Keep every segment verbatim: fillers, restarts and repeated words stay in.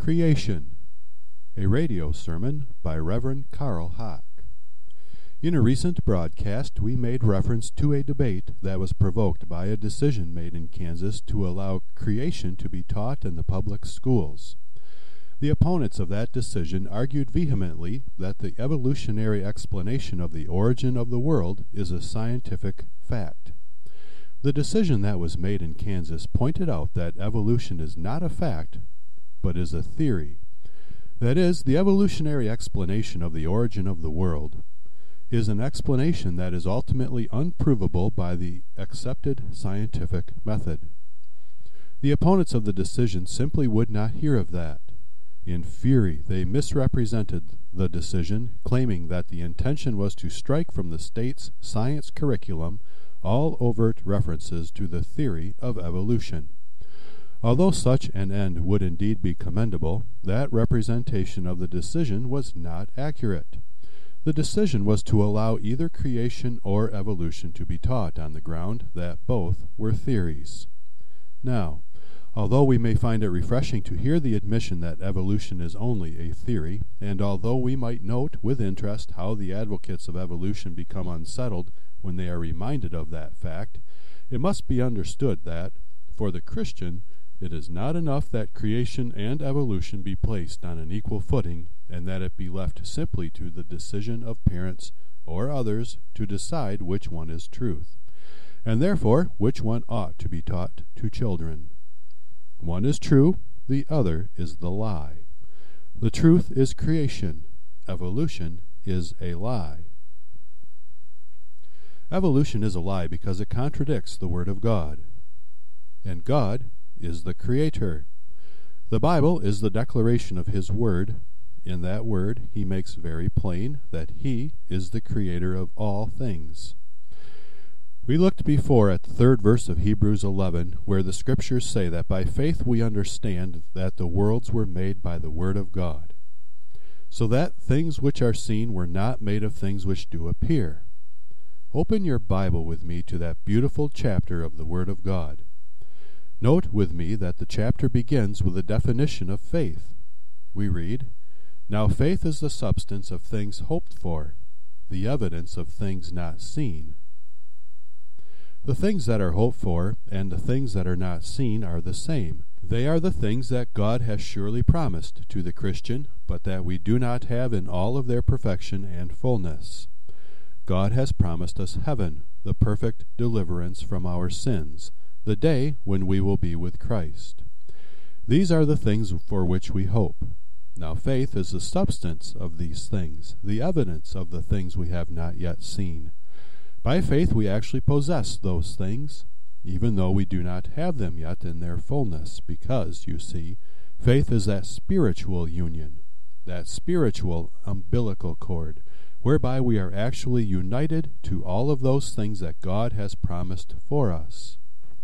Creation, a radio sermon by Reverend Carl Hock. In a recent broadcast, we made reference to a debate that was provoked by a decision made in Kansas to allow creation to be taught in the public schools. The opponents of that decision argued vehemently that the evolutionary explanation of the origin of the world is a scientific fact. The decision that was made in Kansas pointed out that evolution is not a fact, but is a theory. That is, the evolutionary explanation of the origin of the world is an explanation that is ultimately unprovable by the accepted scientific method. The opponents of the decision simply would not hear of that. In fury, they misrepresented the decision, claiming that the intention was to strike from the state's science curriculum all overt references to the theory of evolution. Although such an end would indeed be commendable, that representation of the decision was not accurate. The decision was to allow either creation or evolution to be taught on the ground that both were theories. Now, although we may find it refreshing to hear the admission that evolution is only a theory, and although we might note with interest how the advocates of evolution become unsettled when they are reminded of that fact, it must be understood that, for the Christian, it is not enough that creation and evolution be placed on an equal footing, and that it be left simply to the decision of parents or others to decide which one is truth, and therefore which one ought to be taught to children. One is true, the other is the lie. The truth is creation. Evolution is a lie. Evolution is a lie because it contradicts the Word of God. And God is the Creator. The Bible is the declaration of His Word. In that Word, He makes very plain that He is the Creator of all things. We looked before at the third verse of Hebrews eleven, where the Scriptures say that by faith we understand that the worlds were made by the Word of God, so that things which are seen were not made of things which do appear. Open your Bible with me to that beautiful chapter of the Word of God. Note with me that the chapter begins with a definition of faith. We read, "Now faith is the substance of things hoped for, the evidence of things not seen." The things that are hoped for and the things that are not seen are the same. They are the things that God has surely promised to the Christian, but that we do not have in all of their perfection and fullness. God has promised us heaven, the perfect deliverance from our sins, the day when we will be with Christ. These are the things for which we hope. Now faith is the substance of these things, the evidence of the things we have not yet seen. By faith we actually possess those things, even though we do not have them yet in their fullness, because, you see, faith is that spiritual union, that spiritual umbilical cord, whereby we are actually united to all of those things that God has promised for us.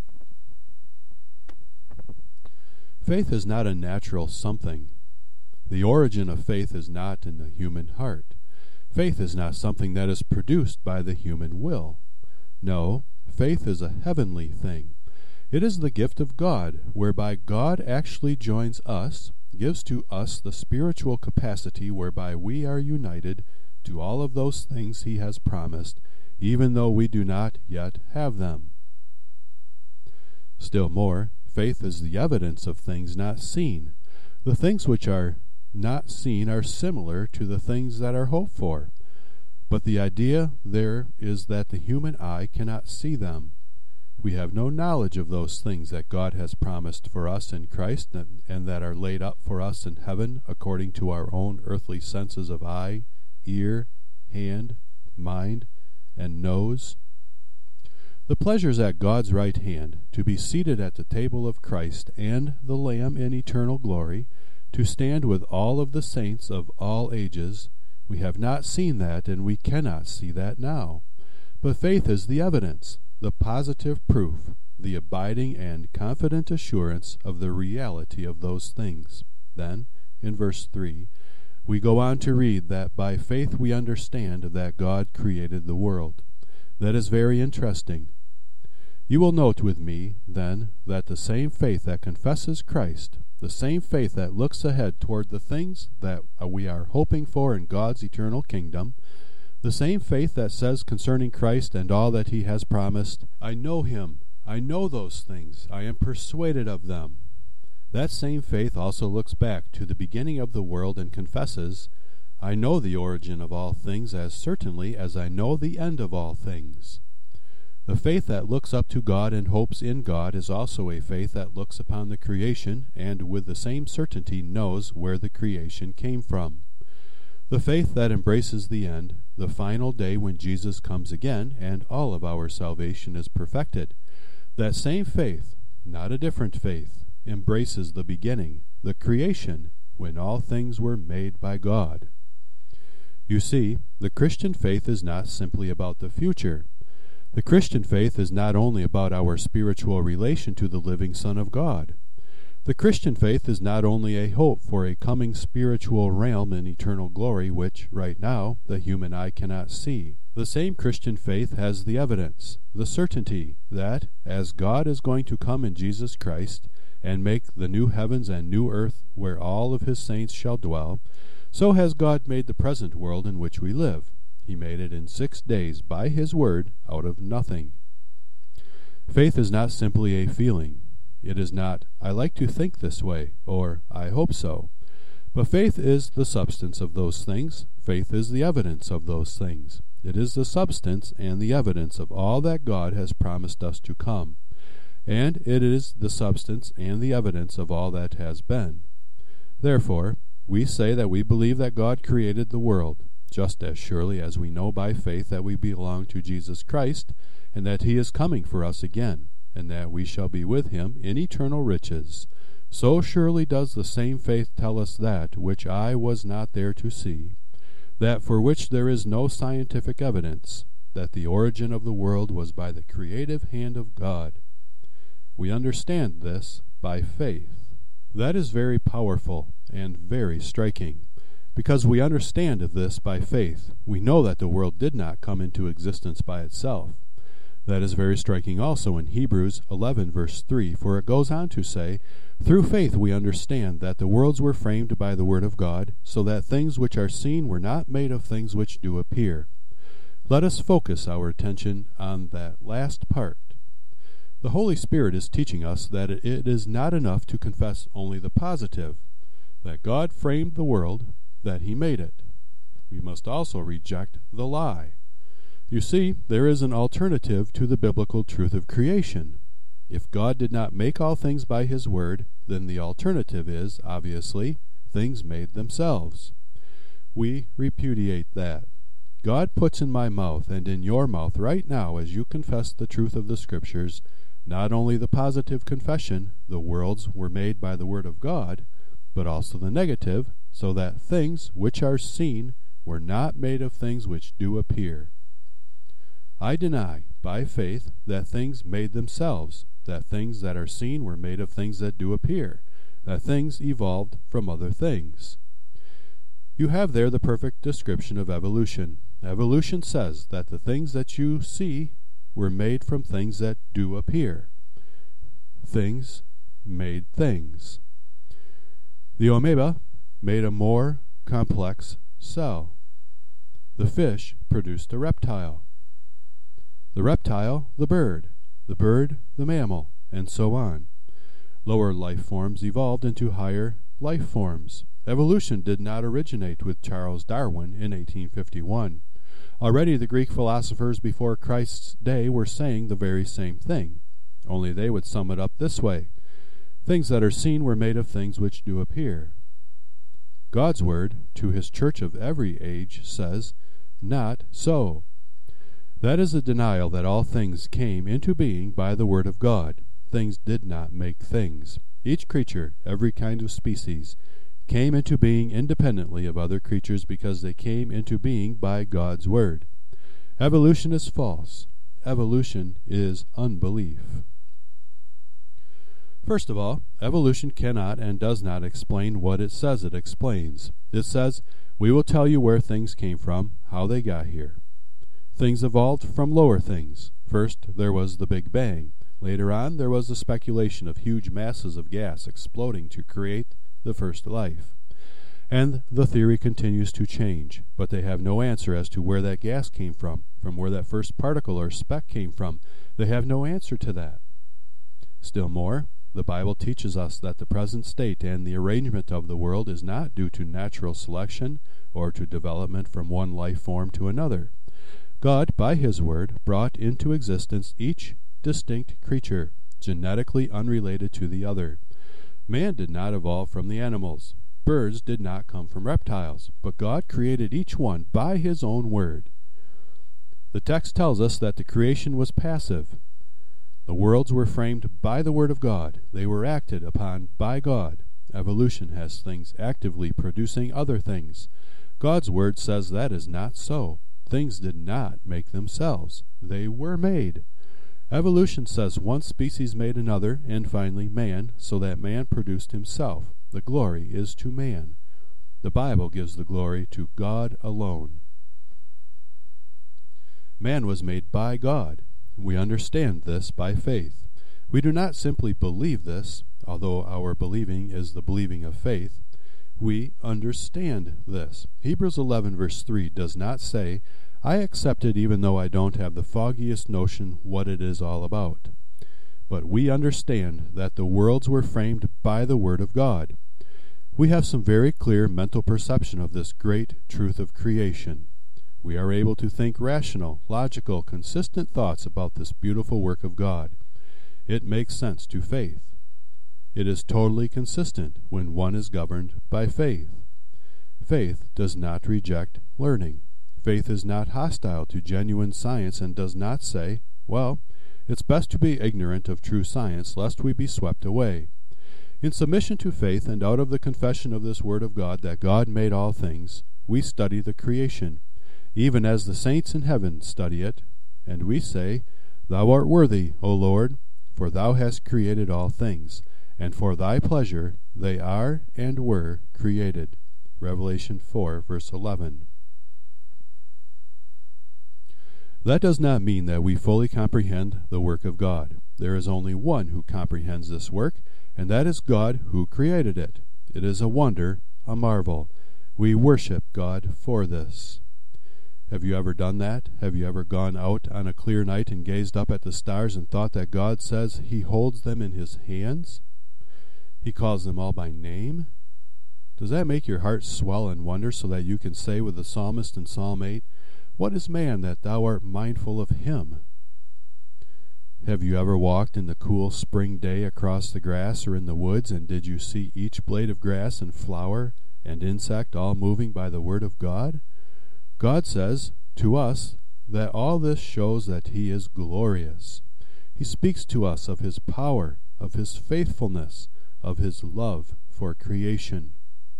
Faith is not a natural something. The origin of faith is not in the human heart. Faith is not something that is produced by the human will. No, faith is a heavenly thing. It is the gift of God, whereby God actually joins us, gives to us the spiritual capacity whereby we are united to all of those things He has promised, even though we do not yet have them. Still more, faith is the evidence of things not seen. The things which are not seen are similar to the things that are hoped for, but the idea there is that the human eye cannot see them. We have no knowledge of those things that God has promised for us in Christ and, and that are laid up for us in heaven according to our own earthly senses of eye, ear, hand, mind, and nose. The pleasures at God's right hand, to be seated at the table of Christ and the Lamb in eternal glory, to stand with all of the saints of all ages, we have not seen that, and we cannot see that now. But faith is the evidence, the positive proof, the abiding and confident assurance of the reality of those things. Then, in verse three, we go on to read that by faith we understand that God created the world. That is very interesting. You will note with me, then, that the same faith that confesses Christ, the same faith that looks ahead toward the things that we are hoping for in God's eternal kingdom, the same faith that says concerning Christ and all that he has promised, I know him, I know those things, I am persuaded of them. That same faith also looks back to the beginning of the world and confesses, I know the origin of all things as certainly as I know the end of all things. The faith that looks up to God and hopes in God is also a faith that looks upon the creation and with the same certainty knows where the creation came from. The faith that embraces the end, the final day when Jesus comes again and all of our salvation is perfected. That same faith, not a different faith, embraces the beginning, the creation, when all things were made by God. You see, the Christian faith is not simply about the future. The Christian faith is not only about our spiritual relation to the living Son of God. The Christian faith is not only a hope for a coming spiritual realm in eternal glory which, right now, the human eye cannot see. The same Christian faith has the evidence, the certainty, that, as God is going to come in Jesus Christ and make the new heavens and new earth where all of his saints shall dwell, so has God made the present world in which we live. He made it in six days by his word out of nothing. Faith is not simply a feeling. It is not, I like to think this way, or I hope so. But faith is the substance of those things. Faith is the evidence of those things. It is the substance and the evidence of all that God has promised us to come. And it is the substance and the evidence of all that has been. Therefore, we say that we believe that God created the world, just as surely as we know by faith that we belong to Jesus Christ, and that he is coming for us again, and that we shall be with him in eternal riches. So surely does the same faith tell us that which eye was not there to see, that for which there is no scientific evidence, that the origin of the world was by the creative hand of God. We understand this by faith. That is very powerful and very striking. Because we understand this by faith, we know that the world did not come into existence by itself. That is very striking also in Hebrews eleven verse three, for it goes on to say, through faith we understand that the worlds were framed by the word of God, so that things which are seen were not made of things which do appear. Let us focus our attention on that last part. The Holy Spirit is teaching us that it is not enough to confess only the positive, that God framed the world, that he made it. We must also reject the lie. You see, there is an alternative to the biblical truth of creation. If God did not make all things by his word, then the alternative is, obviously, things made themselves. We repudiate that. God puts in my mouth and in your mouth right now as you confess the truth of the Scriptures, not only the positive confession, the worlds were made by the word of God, but also the negative, so that things which are seen were not made of things which do appear. I deny, by faith, that things made themselves, that things that are seen were made of things that do appear, that things evolved from other things. You have there the perfect description of evolution. Evolution says that the things that you see were made from things that do appear. Things made things. The amoeba made a more complex cell. The fish produced a reptile. The reptile, the bird. The bird, the mammal, and so on. Lower life forms evolved into higher life forms. Evolution did not originate with Charles Darwin in eighteen fifty-one. Already the Greek philosophers before Christ's day were saying the very same thing, only they would sum it up this way. Things that are seen were made of things which do appear. God's word to his church of every age says, not so. That is a denial that all things came into being by the word of God. Things did not make things. Each creature, every kind of species, came into being independently of other creatures because they came into being by God's word. Evolution is false. Evolution is unbelief. First of all, evolution cannot and does not explain what it says it explains. It says, we will tell you where things came from, how they got here. Things evolved from lower things. First, there was the Big Bang. Later on, there was the speculation of huge masses of gas exploding to create the first life. And the theory continues to change, but they have no answer as to where that gas came from, from where that first particle or speck came from. They have no answer to that. Still more, the Bible teaches us that the present state and the arrangement of the world is not due to natural selection or to development from one life form to another. God, by His Word, brought into existence each distinct creature, genetically unrelated to the other. Man did not evolve from the animals. Birds did not come from reptiles, but God created each one by His own word. The text tells us that the creation was passive. The worlds were framed by the word of God. They were acted upon by God. Evolution has things actively producing other things. God's word says that is not so. Things did not make themselves. They were made. Evolution says one species made another, and finally man, so that man produced himself. The glory is to man. The Bible gives the glory to God alone. Man was made by God. We understand this by faith. We do not simply believe this, although our believing is the believing of faith. We understand this. Hebrews eleven verse three does not say, I accept it even though I don't have the foggiest notion what it is all about. But we understand that the worlds were framed by the Word of God. We have some very clear mental perception of this great truth of creation. We are able to think rational, logical, consistent thoughts about this beautiful work of God. It makes sense to faith. It is totally consistent when one is governed by faith. Faith does not reject learning. Faith is not hostile to genuine science and does not say, well, it's best to be ignorant of true science, lest we be swept away. In submission to faith and out of the confession of this Word of God that God made all things, we study the creation, even as the saints in heaven study it, and we say, Thou art worthy, O Lord, for Thou hast created all things, and for Thy pleasure they are and were created. Revelation four, verse eleven. That does not mean that we fully comprehend the work of God. There is only one who comprehends this work, and that is God who created it. It is a wonder, a marvel. We worship God for this. Have you ever done that? Have you ever gone out on a clear night and gazed up at the stars and thought that God says He holds them in His hands? He calls them all by name? Does that make your heart swell in wonder so that you can say with the psalmist in Psalm eight, What is man that Thou art mindful of him? Have you ever walked in the cool spring day across the grass or in the woods, and did you see each blade of grass and flower and insect all moving by the word of God? God says to us that all this shows that He is glorious. He speaks to us of His power, of His faithfulness, of His love for creation.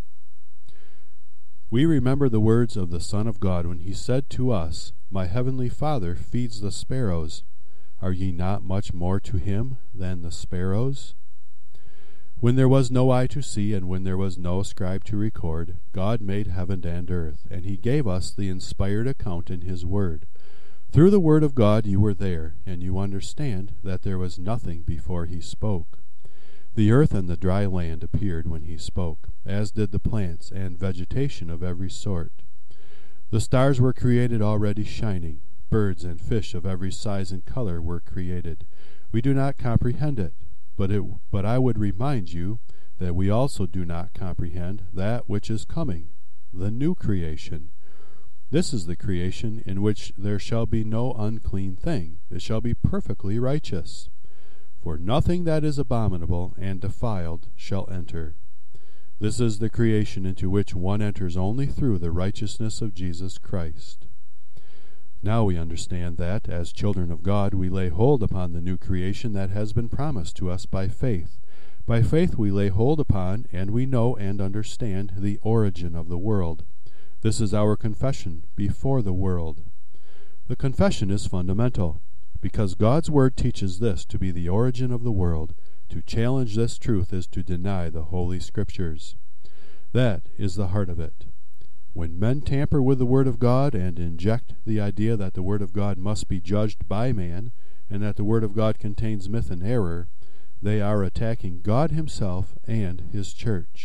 We remember the words of the Son of God when He said to us, My heavenly Father feeds the sparrows. Are ye not much more to Him than the sparrows? When there was no eye to see, and when there was no scribe to record, God made heaven and earth, and He gave us the inspired account in His Word. Through the Word of God you were there, and you understand that there was nothing before He spoke. The earth and the dry land appeared when He spoke, as did the plants and vegetation of every sort. The stars were created already shining. Birds and fish of every size and color were created. We do not comprehend it, but it, but I would remind you that we also do not comprehend that which is coming, the new creation. This is the creation in which there shall be no unclean thing. It shall be perfectly righteous. For nothing that is abominable and defiled shall enter. This is the creation into which one enters only through the righteousness of Jesus Christ. Now we understand that, as children of God, we lay hold upon the new creation that has been promised to us by faith. By faith we lay hold upon, and we know and understand, the origin of the world. This is our confession before the world. The confession is fundamental, because God's Word teaches this to be the origin of the world. To challenge this truth is to deny the Holy Scriptures. That is the heart of it. When men tamper with the Word of God and inject the idea that the Word of God must be judged by man, and that the Word of God contains myth and error, they are attacking God himself and his church.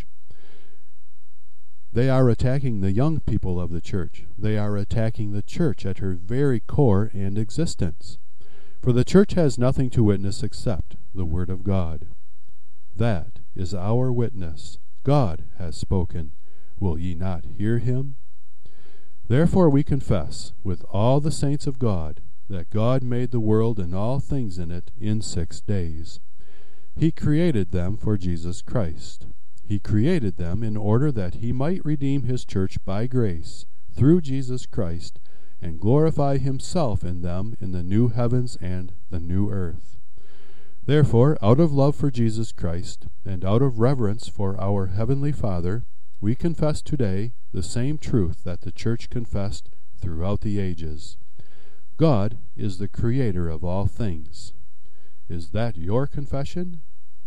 They are attacking the young people of the church. They are attacking the church at her very core and existence. For the church has nothing to witness except the Word of God. That is our witness. God has spoken. Will ye not hear him? Therefore we confess, with all the saints of God, that God made the world and all things in it in six days. He created them for Jesus Christ. He created them in order that he might redeem his church by grace, through Jesus Christ, and glorify himself in them in the new heavens and the new earth. Therefore, out of love for Jesus Christ, and out of reverence for our Heavenly Father, we confess today the same truth that the church confessed throughout the ages. God is the creator of all things. Is that your confession?